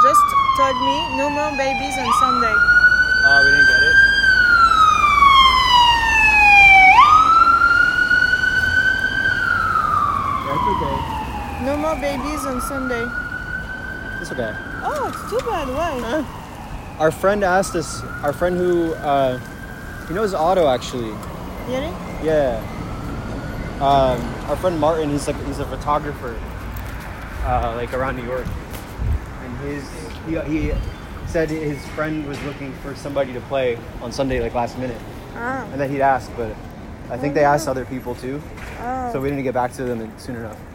just told me no more babies on Sunday. Oh, we didn't get it? That's okay. No more babies on Sunday. It's okay. Oh, it's too bad. Why? Our friend asked us, our friend who, he knows Otto actually. Really? Yeah. Our friend Martin, he's a photographer, like around New York. And he said his friend was looking for somebody to play on Sunday, like last minute. Ah. And that he'd ask, but I think they asked other people too. Oh. So we didn't get back to them soon enough.